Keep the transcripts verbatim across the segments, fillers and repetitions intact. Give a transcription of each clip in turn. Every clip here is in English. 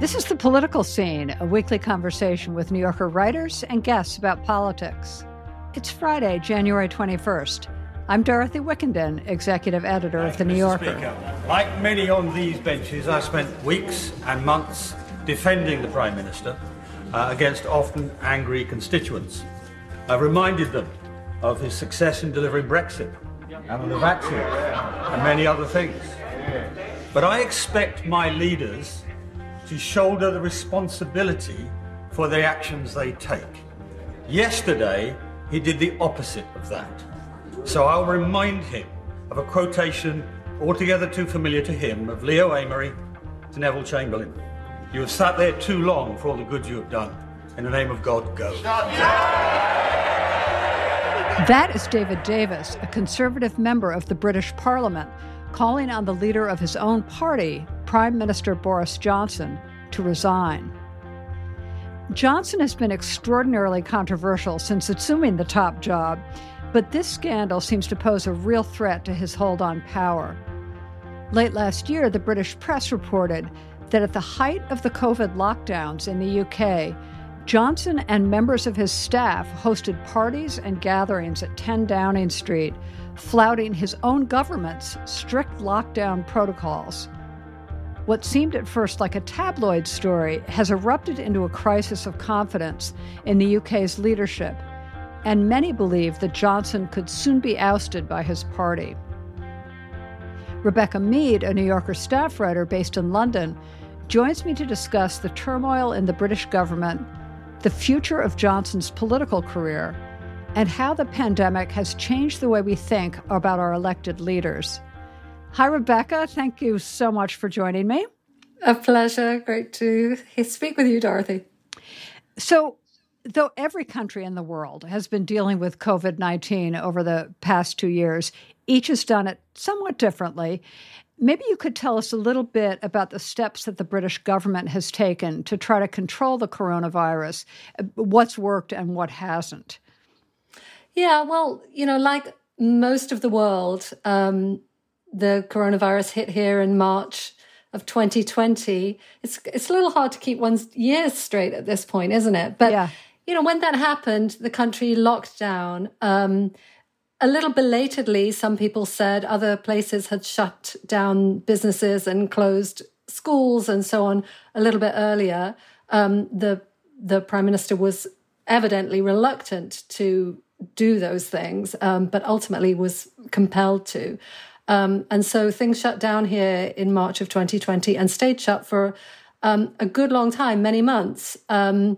This is The Political Scene, a weekly conversation with New Yorker writers and guests about politics. It's Friday, January twenty-first. I'm Dorothy Wickenden, executive editor of The New Yorker. Like many on these benches, I spent weeks and months defending the Prime Minister uh, against often angry constituents. I reminded them of his success in delivering Brexit and on the vaccine and many other things. But I expect my leaders to shoulder the responsibility for the actions they take. Yesterday, he did the opposite of that. So I'll remind him of a quotation altogether too familiar to him of Leo Amery to Neville Chamberlain. You have sat there too long for all the good you have done. In the name of God, go. That is David Davis, a conservative member of the British Parliament, calling on the leader of his own party, Prime Minister Boris Johnson, to resign. Johnson has been extraordinarily controversial since assuming the top job, but this scandal seems to pose a real threat to his hold on power. Late last year, the British press reported that at the height of the COVID lockdowns in the U K, Johnson and members of his staff hosted parties and gatherings at ten Downing Street, flouting his own government's strict lockdown protocols. What seemed at first like a tabloid story has erupted into a crisis of confidence in the U K's leadership, and many believe that Johnson could soon be ousted by his party. Rebecca Mead, a New Yorker staff writer based in London, joins me to discuss the turmoil in the British government, the future of Johnson's political career, and how the pandemic has changed the way we think about our elected leaders. Hi, Rebecca. Thank you so much for joining me. A pleasure. Great to speak with you, Dorothy. So, though every country in the world has been dealing with COVID nineteen over the past two years, each has done it somewhat differently. Maybe you could tell us a little bit about the steps that the British government has taken to try to control the coronavirus, what's worked and what hasn't. Yeah, well, you know, like most of the world, um, the coronavirus hit here in March of twenty twenty. It's it's a little hard to keep one's years straight at this point, isn't it? But, yeah. you know, when that happened, the country locked down. Um, a little belatedly, some people said other places had shut down businesses and closed schools and so on a little bit earlier. Um, the the Prime Minister was evidently reluctant to do those things, um, but ultimately was compelled to. Um, and so things shut down here in March of twenty twenty and stayed shut for um, a good long time, many months. Um,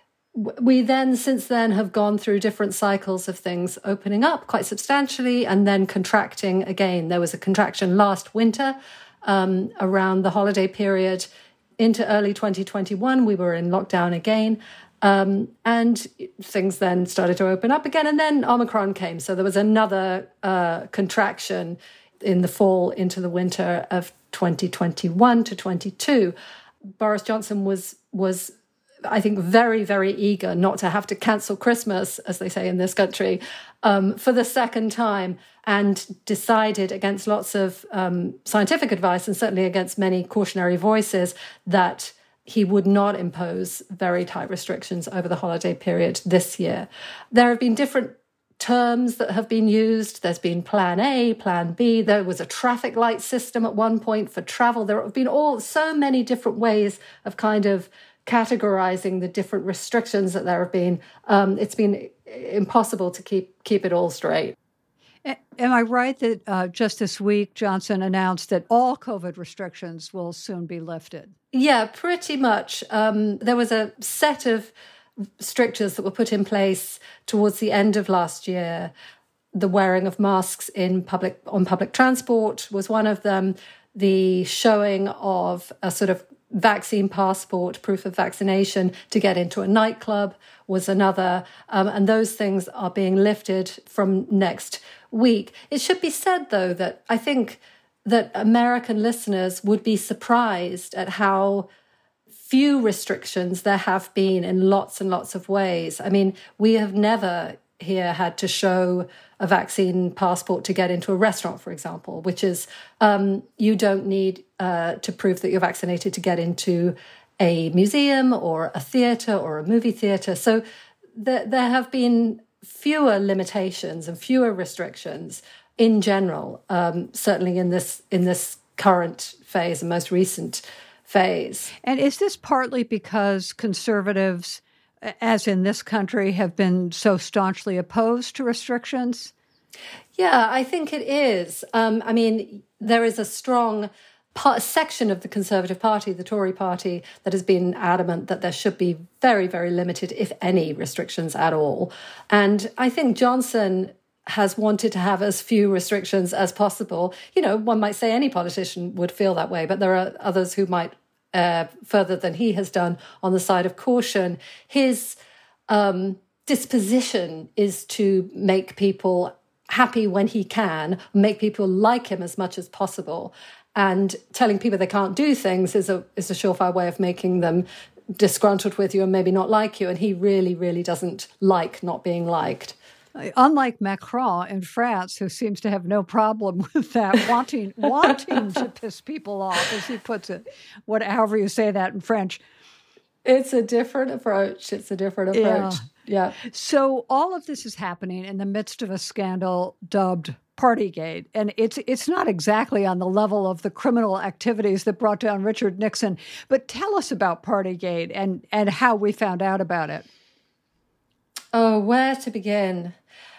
we then, since then, have gone through different cycles of things opening up quite substantially and then contracting again. There was a contraction last winter um, around the holiday period into early twenty twenty-one. We were in lockdown again. Um, and things then started to open up again. And then Omicron came. So there was another uh, contraction in the fall into the winter of twenty twenty-one to twenty-two. Boris Johnson was, was I think, very, very eager not to have to cancel Christmas, as they say in this country, um, for the second time, and decided against lots of um, scientific advice and certainly against many cautionary voices that he would not impose very tight restrictions over the holiday period this year. There have been different terms that have been used. There's been Plan A, Plan B. There was a traffic light system at one point for travel. There have been all so many different ways of kind of categorizing the different restrictions that there have been. Um, it's been impossible to keep keep it all straight. Am I right that uh, just this week Johnson announced that all COVID restrictions will soon be lifted? Yeah, pretty much. Um, there was a set of strictures that were put in place towards the end of last year. The wearing of masks in public on public transport was one of them. The showing of a sort of vaccine passport, proof of vaccination to get into a nightclub was another. Um, and those things are being lifted from next week. It should be said, though, that I think that American listeners would be surprised at how few restrictions there have been in lots and lots of ways. I mean, we have never here had to show a vaccine passport to get into a restaurant, for example, which is um, you don't need uh, to prove that you're vaccinated to get into a museum or a theatre or a movie theatre. So there, there have been fewer limitations and fewer restrictions in general, um, certainly in this in this current phase and most recent phase. And is this partly because conservatives, as in this country, have been so staunchly opposed to restrictions? Yeah, I think it is. Um, I mean, there is a strong part, section of the Conservative Party, the Tory party, that has been adamant that there should be very, very limited, if any, restrictions at all. And I think Johnson has wanted to have as few restrictions as possible. You know, one might say any politician would feel that way, but there are others who might, uh, further than he has done, on the side of caution. His um, disposition is to make people happy when he can, make people like him as much as possible. And telling people they can't do things is a is a surefire way of making them disgruntled with you and maybe not like you. And he really, really doesn't like not being liked. Unlike Macron in France, who seems to have no problem with that, wanting wanting to piss people off, as he puts it, what, however you say that in French. It's a different approach. It's a different approach. Yeah. yeah. So all of this is happening in the midst of a scandal dubbed Partygate. And it's it's not exactly on the level of the criminal activities that brought down Richard Nixon. But tell us about Partygate and, and how we found out about it. Oh, where to begin?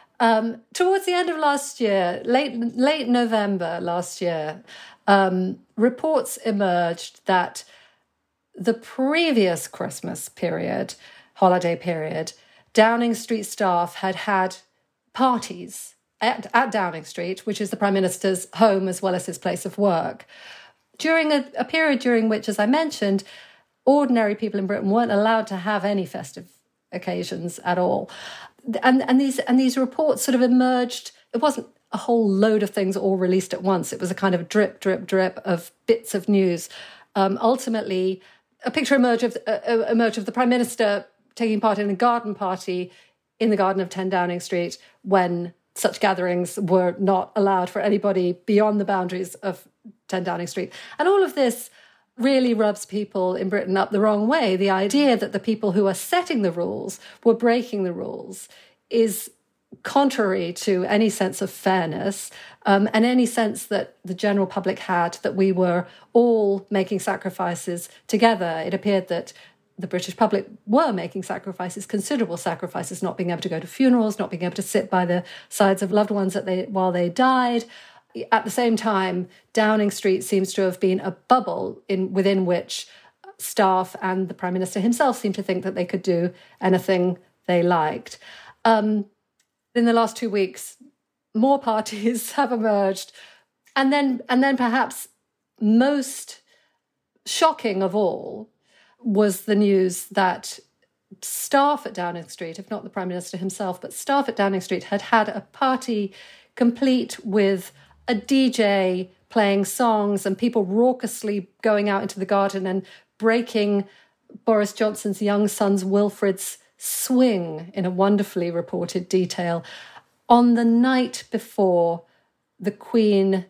Um, towards the end of last year, late late November last year, um, reports emerged that the previous Christmas period, holiday period, Downing Street staff had had parties at, at Downing Street, which is the Prime Minister's home as well as his place of work, during a, a period during which, as I mentioned, ordinary people in Britain weren't allowed to have any festive occasions at all. And, and these and these reports sort of emerged. It wasn't a whole load of things all released at once. It was a kind of drip, drip, drip of bits of news. Um, ultimately, a picture emerged of, uh, emerged of the Prime Minister taking part in a garden party in the garden of ten Downing Street when such gatherings were not allowed for anybody beyond the boundaries of ten Downing Street. And all of this really rubs people in Britain up the wrong way. The idea that the people who are setting the rules were breaking the rules is contrary to any sense of fairness um, and any sense that the general public had that we were all making sacrifices together. It appeared that the British public were making sacrifices, considerable sacrifices, not being able to go to funerals, not being able to sit by the sides of loved ones that they while they died. At the same time, Downing Street seems to have been a bubble in within which staff and the Prime Minister himself seemed to think that they could do anything they liked. Um, in the last two weeks, more parties have emerged. And then, and then perhaps most shocking of all was the news that staff at Downing Street, if not the Prime Minister himself, but staff at Downing Street had had a party complete with a D J playing songs and people raucously going out into the garden and breaking Boris Johnson's young son's Wilfred's swing in a wonderfully reported detail on the night before the Queen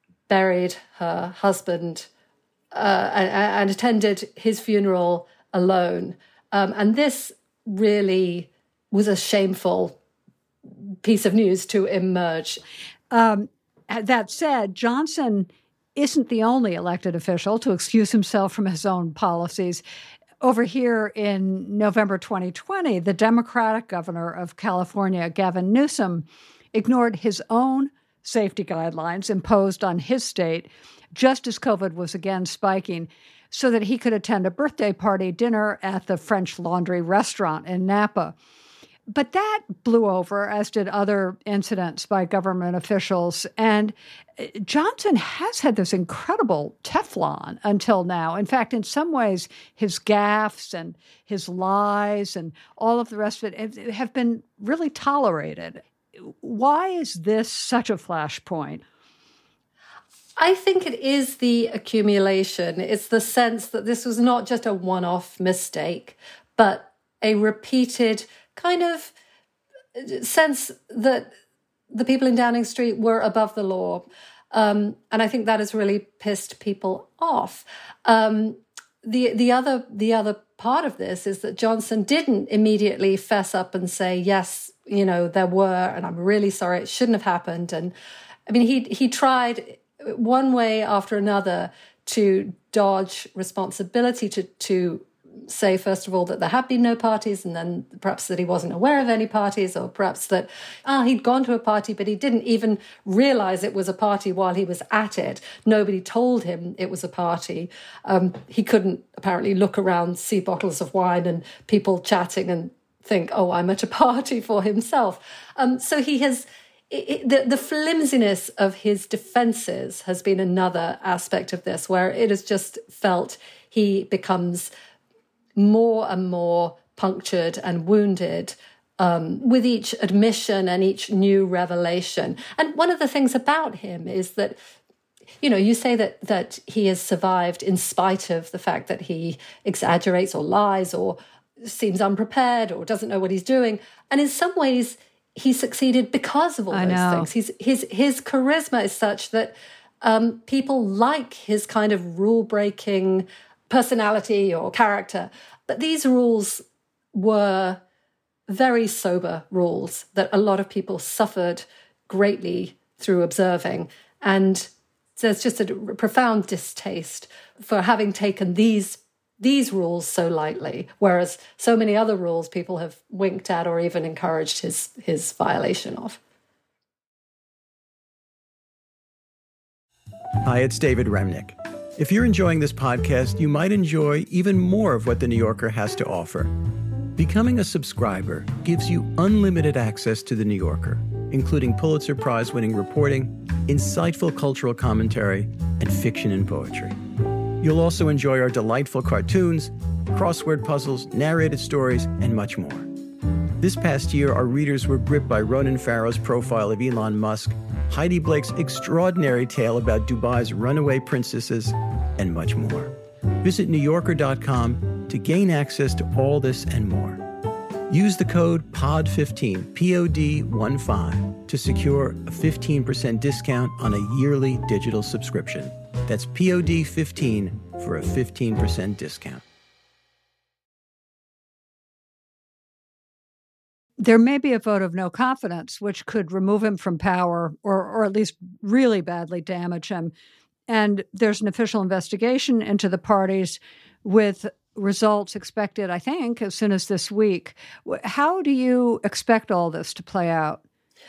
buried her husband uh, and, and attended his funeral alone. Um, and this really was a shameful piece of news to emerge. Um, that said, Johnson isn't the only elected official to excuse himself from his own policies. Over here in November twenty twenty, the Democratic governor of California, Gavin Newsom, ignored his own safety guidelines imposed on his state just as COVID was again spiking so that he could attend a birthday party dinner at the French Laundry restaurant in Napa. But that blew over, as did other incidents by government officials. And Johnson has had this incredible Teflon until now. In fact, in some ways, his gaffes and his lies and all of the rest of it have been really tolerated. Why is this such a flashpoint? I think it is the accumulation. It's the sense that this was not just a one-off mistake, but a repeated kind of sense that the people in Downing Street were above the law. Um, and I think that has really pissed people off. Um, the the other the other part of this is that Johnson didn't immediately fess up and say, yes, you know, there were, and I'm really sorry, it shouldn't have happened. And I mean, he he tried one way after another to dodge responsibility, to to say, first of all, that there had been no parties, and then perhaps that he wasn't aware of any parties, or perhaps that ah, he'd gone to a party, but he didn't even realize it was a party while he was at it. Nobody told him it was a party. Um, he couldn't apparently look around, see bottles of wine and people chatting and think, oh, I'm at a party for himself. Um, so he has... It, the, the flimsiness of his defenses has been another aspect of this, where it has just felt he becomes more and more punctured and wounded um, with each admission and each new revelation. And one of the things about him is that, you know, you say that that he has survived in spite of the fact that he exaggerates or lies or seems unprepared or doesn't know what he's doing. And in some ways, he succeeded because of all I those know. things. He's, his his charisma is such that um, people like his kind of rule-breaking personality or character. But these rules were very sober rules that a lot of people suffered greatly through observing. And there's just a profound distaste for having taken these these rules so lightly, whereas so many other rules people have winked at or even encouraged his his violation of. Hi, it's David Remnick. If you're enjoying this podcast, you might enjoy even more of what The New Yorker has to offer. Becoming a subscriber gives you unlimited access to The New Yorker, including Pulitzer Prize-winning reporting, insightful cultural commentary, and fiction and poetry. You'll also enjoy our delightful cartoons, crossword puzzles, narrated stories, and much more. This past year, our readers were gripped by Ronan Farrow's profile of Elon Musk, Heidi Blake's extraordinary tale about Dubai's runaway princesses, and much more. Visit new yorker dot com to gain access to all this and more. Use the code P O D fifteen, P O D one five, to secure a fifteen percent discount on a yearly digital subscription. That's P O D fifteen for a fifteen percent discount. There may be a vote of no confidence, which could remove him from power or, or at least really badly damage him. And there's an official investigation into the parties with results expected, I think, as soon as this week. How do you expect all this to play out?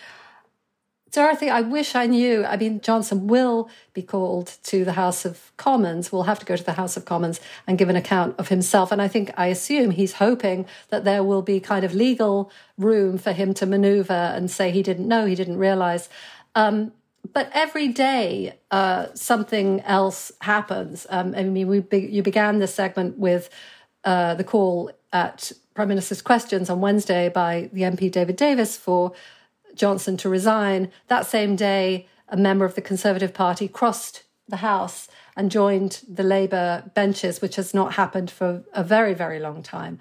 Dorothy, I wish I knew. I mean, Johnson will be called to the House of Commons, will have to go to the House of Commons and give an account of himself. And I think, I assume he's hoping that there will be kind of legal room for him to maneuver and say he didn't know, he didn't realize. Um, but every day uh, something else happens. Um, I mean, we be- you began this segment with uh, the call at Prime Minister's Questions on Wednesday by the M P David Davis for Johnson to resign. That same day, a member of the Conservative Party crossed the House and joined the Labour benches, which has not happened for a very, very long time.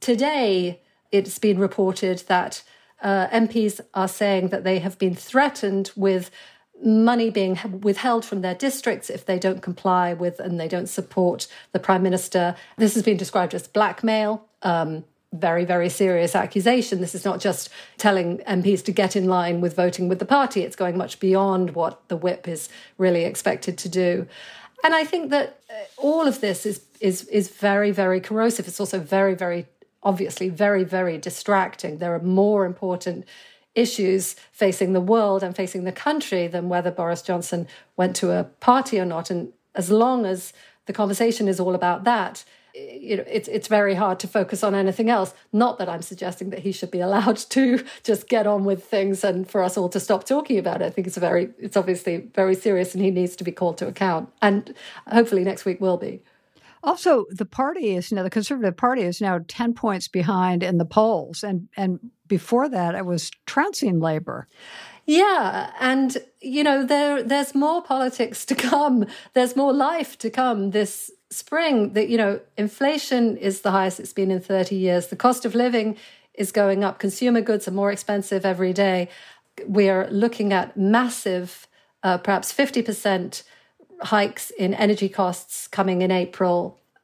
Today, it's been reported that uh, M Ps are saying that they have been threatened with money being withheld from their districts if they don't comply with and they don't support the Prime Minister. This has been described as blackmail. Um, Very, very serious accusation. This is not just telling M Ps to get in line with voting with the party. It's going much beyond what the whip is really expected to do. And I think that all of this is is is very, very corrosive. It's also very, very, obviously, very, very distracting. There are more important issues facing the world and facing the country than whether Boris Johnson went to a party or not. And as long as the conversation is all about that, you know, it's it's very hard to focus on anything else. Not that I'm suggesting that he should be allowed to just get on with things and for us all to stop talking about it. I think it's a very, it's obviously very serious and he needs to be called to account. And hopefully next week will be. Also, the party is, you know, the Conservative Party is now ten points behind in the polls. And, and before that, it was trouncing Labour. Yeah, and, you know, there there's more politics to come. There's more life to come this spring. That, you know, inflation is the highest it's been in thirty years. The cost of living is going up. Consumer goods are more expensive every day. We are looking at massive, uh, perhaps fifty percent hikes in energy costs coming in April.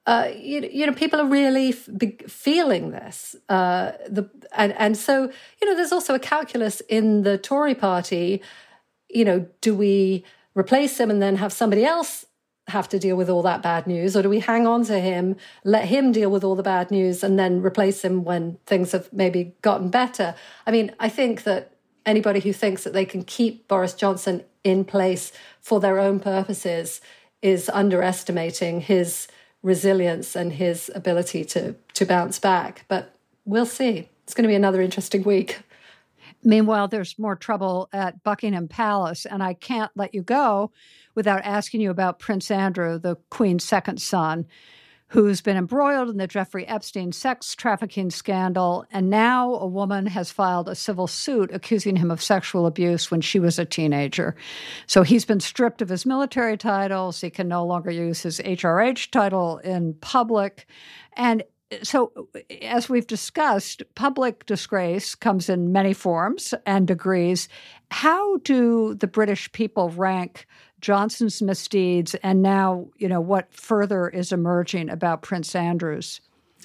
uh, you, you know, people are really f- be- feeling this. Uh, the and, and so, you know, there's also a calculus in the Tory party. You know, do we replace him and then have somebody else have to deal with all that bad news? Or do we hang on to him, let him deal with all the bad news and then replace him when things have maybe gotten better? I mean, I think that anybody who thinks that they can keep Boris Johnson in place for their own purposes is underestimating his resilience and his ability to, to bounce back. But we'll see. It's going to be another interesting week. Meanwhile, there's more trouble at Buckingham Palace, and I can't let you go without asking you about Prince Andrew, the Queen's second son, who's been embroiled in the Jeffrey Epstein sex trafficking scandal, and now a woman has filed a civil suit accusing him of sexual abuse when she was a teenager. So he's been stripped of his military titles. He can no longer use his H R H title in public. And so, as we've discussed, public disgrace comes in many forms and degrees. How do the British people rank Johnson's misdeeds and now, you know, what further is emerging about Prince Andrew's?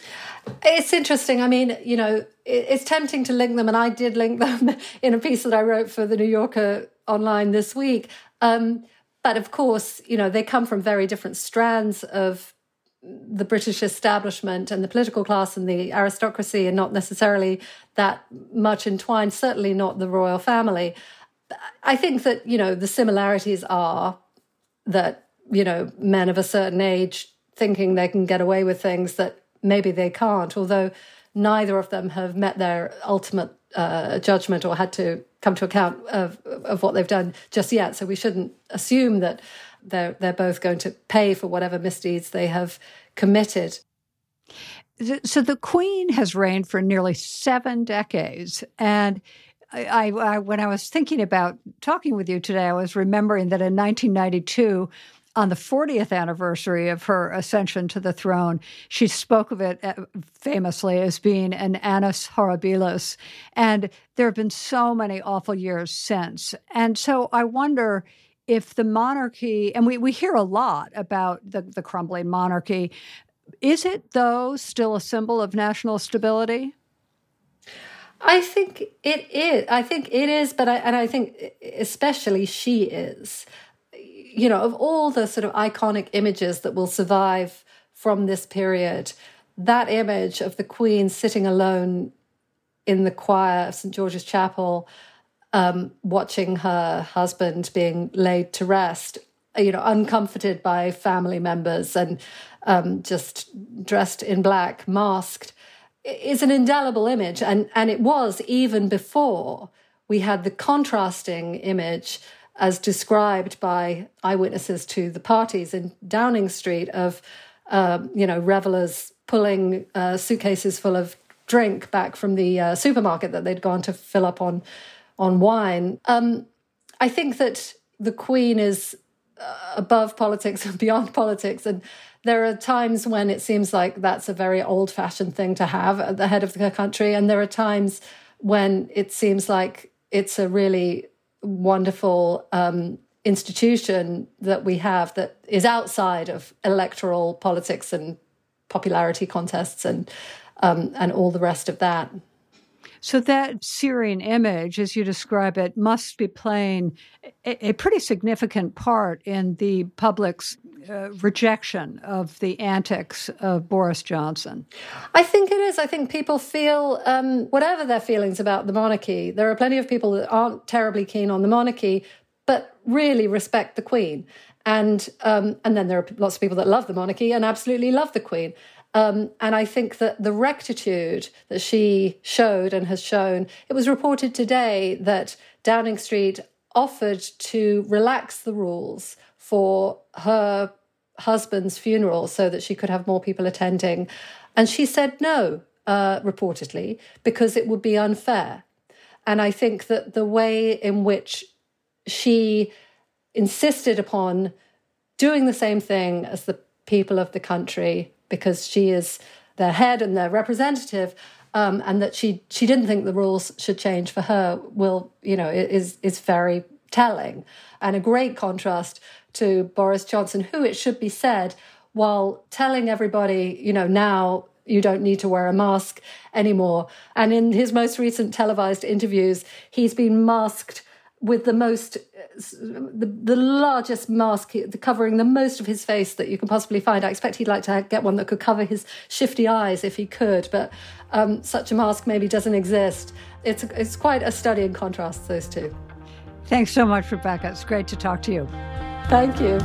It's interesting. I mean, you know, it's tempting to link them, and I did link them in a piece that I wrote for The New Yorker online this week. Um, but of course, you know, they come from very different strands of the British establishment, and the political class and the aristocracy are not necessarily that much entwined, certainly not the royal family. I think that, you know, the similarities are that, you know, men of a certain age thinking they can get away with things that maybe they can't, although neither of them have met their ultimate uh, judgment or had to come to account of, of what they've done just yet. So we shouldn't assume that they're they're both going to pay for whatever misdeeds they have committed. So the Queen has reigned for nearly seven decades. And I, I, when I was thinking about talking with you today, I was remembering that in nineteen ninety-two, on the fortieth anniversary of her ascension to the throne, she spoke of it famously as being an annus horribilis. And there have been so many awful years since. And so I wonder if the monarchy, and we, we hear a lot about the, the crumbling monarchy, is it, though, still a symbol of national stability? I think it is. I think it is, but I, and I think especially she is. You know, of all the sort of iconic images that will survive from this period, that image of the Queen sitting alone in the choir of Saint George's Chapel, um, watching her husband being laid to rest, you know, uncomforted by family members and um, just dressed in black, masked, is an indelible image. And, and it was even before we had the contrasting image as described by eyewitnesses to the parties in Downing Street of, um, you know, revelers pulling uh, suitcases full of drink back from the uh, supermarket that they'd gone to fill up on on wine. Um, I think that the Queen is uh, above politics and beyond politics, and there are times when it seems like that's a very old-fashioned thing to have at the head of the country, and there are times when it seems like it's a really wonderful um, institution that we have that is outside of electoral politics and popularity contests and um, and all the rest of that. So that searing image, as you describe it, must be playing a, a pretty significant part in the public's uh, rejection of the antics of Boris Johnson. I think it is. I think people feel, um, whatever their feelings about the monarchy, there are plenty of people that aren't terribly keen on the monarchy, but really respect the Queen. And um, and then there are lots of people that love the monarchy and absolutely love the Queen. Um, and I think that the rectitude that she showed and has shown, it was reported today that Downing Street offered to relax the rules for her husband's funeral so that she could have more people attending. And she said no, uh, reportedly, because it would be unfair. And I think that the way in which she insisted upon doing the same thing as the people of the country, because she is their head and their representative, um, and that she she didn't think the rules should change for her, will, you know, is is very telling. And a great contrast to Boris Johnson, who, it should be said, while telling everybody, you know, now you don't need to wear a mask anymore. And in his most recent televised interviews, he's been masked with the most, the, the largest mask, covering the most of his face that you can possibly find. I expect he'd like to get one that could cover his shifty eyes if he could, but um, such a mask maybe doesn't exist. It's it's quite a study in contrast, those two. Thanks so much, Rebecca. It's great to talk to you. Thank you.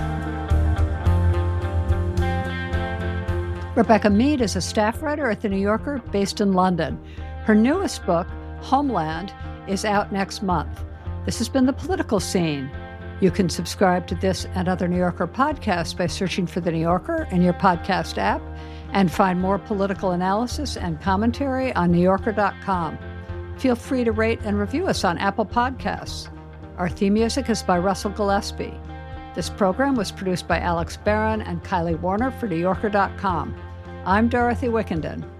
Rebecca Mead is a staff writer at The New Yorker based in London. Her newest book, Homeland, is out next month. This has been The Political Scene. You can subscribe to this and other New Yorker podcasts by searching for The New Yorker in your podcast app and find more political analysis and commentary on new yorker dot com. Feel free to rate and review us on Apple Podcasts. Our theme music is by Russell Gillespie. This program was produced by Alex Barron and Kylie Warner for new yorker dot com. I'm Dorothy Wickenden.